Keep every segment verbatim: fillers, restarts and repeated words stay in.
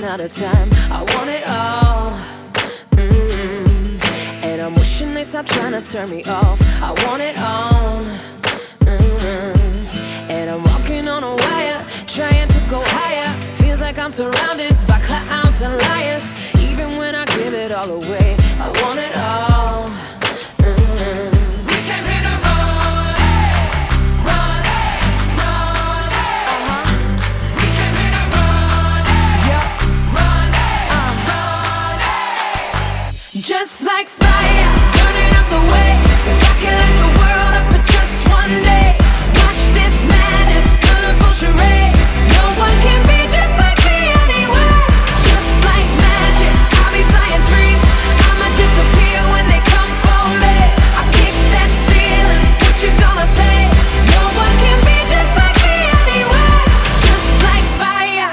out of time. I want it all. Mm-hmm. And I'm wishing they stop trying to turn me off. I want it all. Mm-hmm. And I'm walking on a wire, trying to go higher. Feels like I'm surrounded by clowns and liars. Even when I give it all away, I want it all. Mm-hmm. We came here to run, run, run. Uh-huh. We came here to run, Yep. run, Uh. run. Just like fire, burning up the way. If I could light the world up for just one day, watch this madness, colorful charade. No one can be just like me anyway. Just like magic, I'll be flying free. I'ma disappear when they come for me. I kick that ceiling, what you gonna say? No one can be just like me anyway. Just like fire.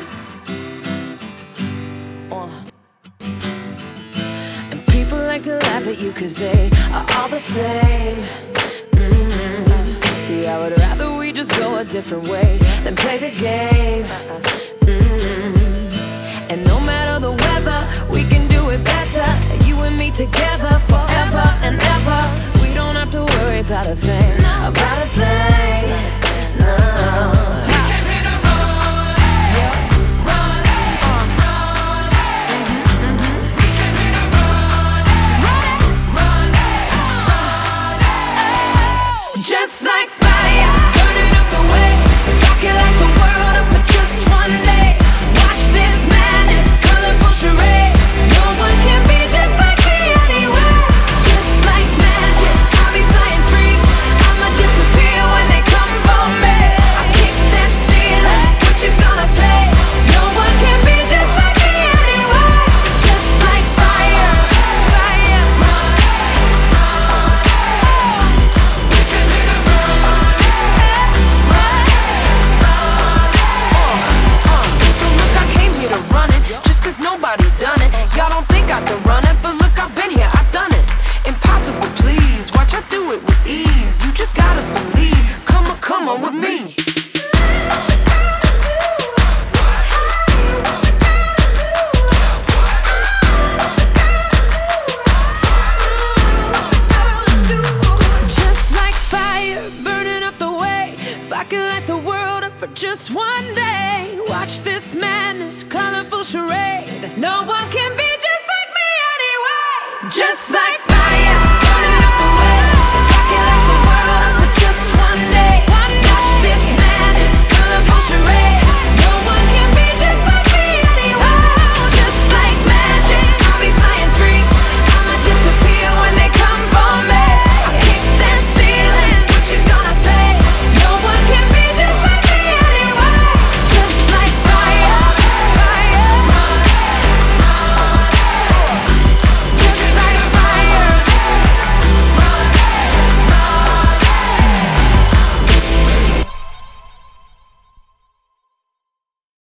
Uh. And people like to laugh at you cause they are all the same. Mm-hmm. See, I would rather we just go a different way than play the game. Mm-hmm. And no matter the weather, we can do it better. You and me together forever and ever. We don't have to worry about a thing, about a thing. No. We came here to run, run, run. We came here to run, run, run. Just like fire, burning up the way. If I could light the world up for just one day, watch this madness, colorful charade. No one can be just like me anyway. Just like magic, I'll be flying free. I'ma disappear when they come for me. I kick that ceiling, what you gonna say? No one can be just like me anyway. Just like fire, fire. We came here to run, So look, I came here to run it, just cause nobody's done it. Y'all don't think I can run it, but look, I've been here, I've done it. Impossible, please, watch I do it with ease. You just gotta believe, come on, come on with me. Just like fire, burning up the way. If I could light the world up for just one day, watch this madness, colorful charade. No one can